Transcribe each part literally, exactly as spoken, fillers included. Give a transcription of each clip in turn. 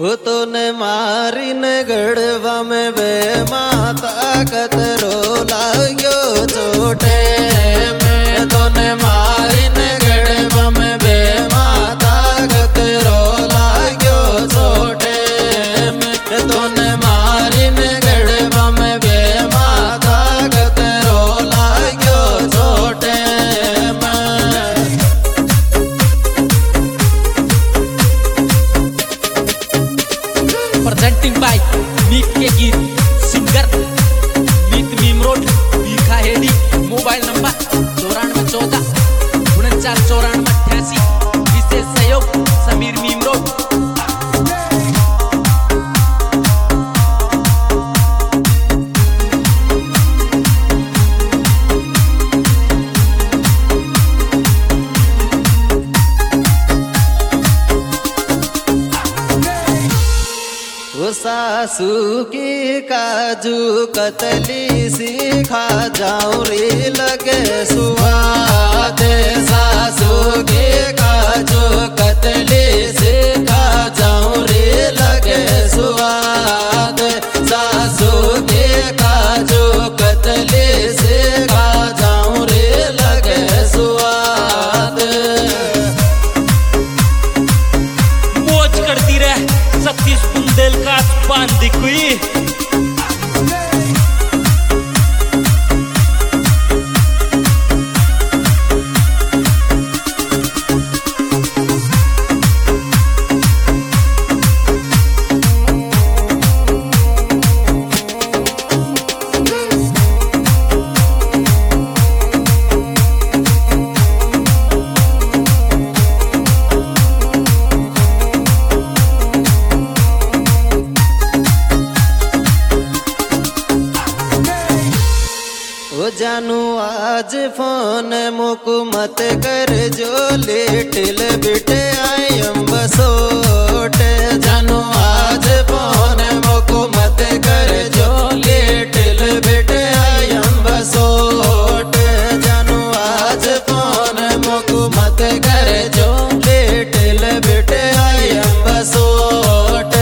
वो तो ने मारी ने गड़वा में बे माता कतरो लाग्यो छोटे में तो ने मारी ने गड़वा में बे माता कतरो लाग्यो छोटे में तो ने मारी ने गड़वा में बे माता कतरो लाग्यो छोटे प्रेजेंटिंग बाय मीत के गीत सिंगर मीत मीमरोड भीखा हेडी। मोबाइल नंबर चौरानवे चौदह उनचास चौरानवे अठासी। विशेष सहयोग समीर मीमरोड। सासू की काजू कतली सी खा जाऊं रे लगे सुहाद। सासू की काजू कतली सी खा जाऊं रे लगे सुहाद। सासू की काजू कतली सी खा जाऊं रे लगे सुहाद। मौज करती रह सतीश बुंदेलखंड बांधी हुई। जानू आज फोन मुकु मत कर जो लेटिल बिटे आई अम्बसोट। जानू आज फोन मुकु मत कर जो लेटिल बिटे आई अम्बसोट। जानू आज फोन मुकु मत कर जो लेटिल बिटे आई अम्बसोट।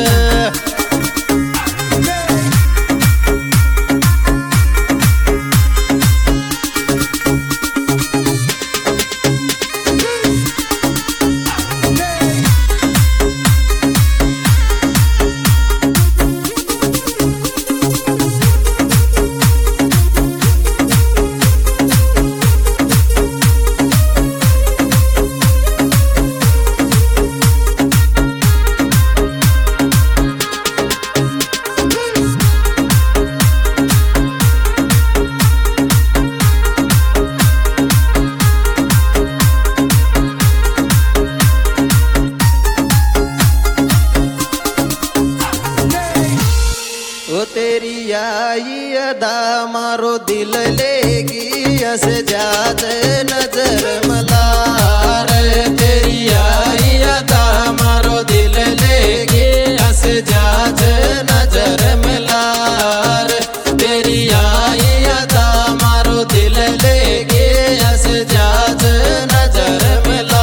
तेरी आई अदा मारो दिल लेगी अस जात नजर मलार। तेरी आई अदा मारो दिल लेगी अस जात नजर मलार। तेरी आई अदा मारो दिल लेगी अस जात नजर मलार।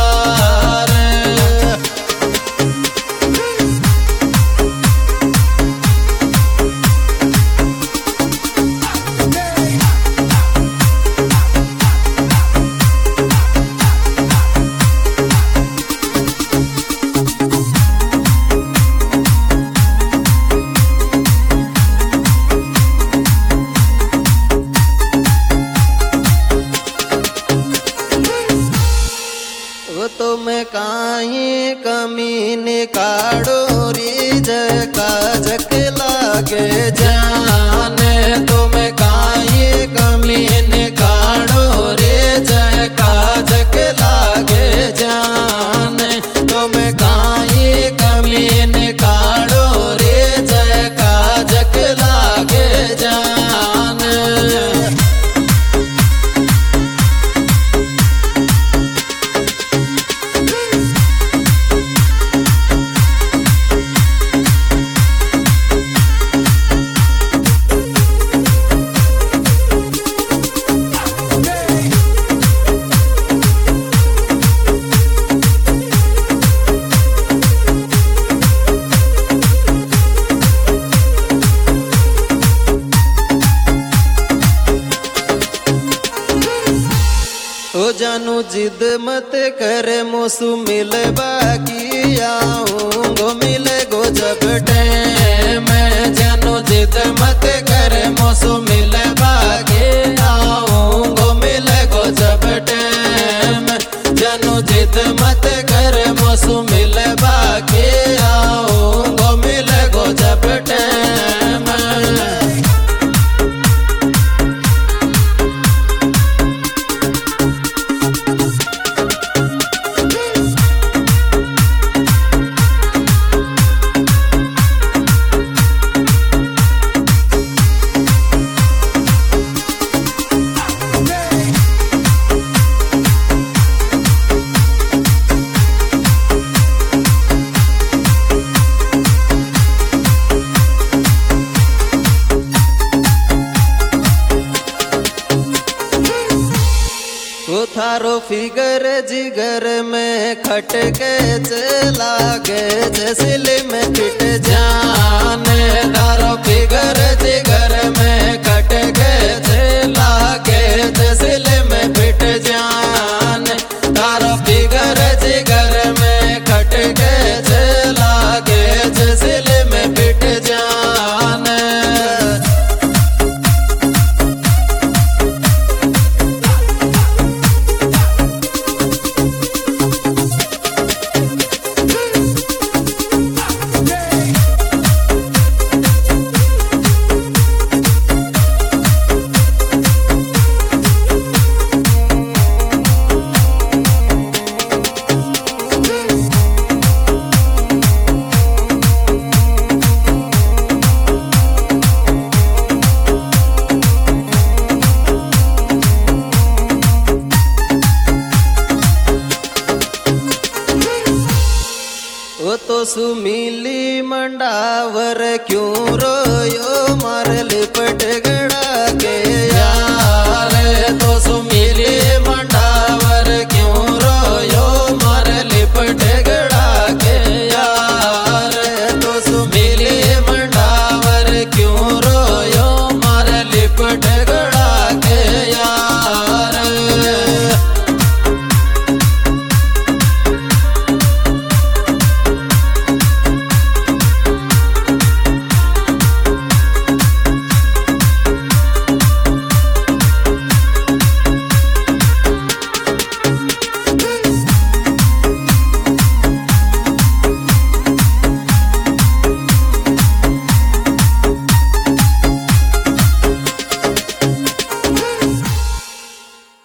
तुम काई कमी निकाड़ो रीज काजक लागे जाने। तुम काई कमी निकाड़ो रीज काजक लागे जाने। तुम काई कमी निकाड़ो रीज काजक लागे जाने। ओ जानू जिद मत करे मोसू मिले बाकी आऊंगो मिले गो जब टाइम में। जानू जिद मत करे मोसू मिले बाकी आऊंगो मिले गो जब टाइम में। जानू जिद मत करे मोसू मिले बाकी आऊंगो मिले गो जब टाइम में। वो थारो फिगर जिगर में खटके चला गे जैसिल में फिट जाने। थारो फिगर जिगर में खटके चला गे जैसिल में फिट जाने। थारो फिगर जिगर में खटके चला गे जैसिल में फिट जाने। वो तो सुमिली मंडावर क्यों रोयो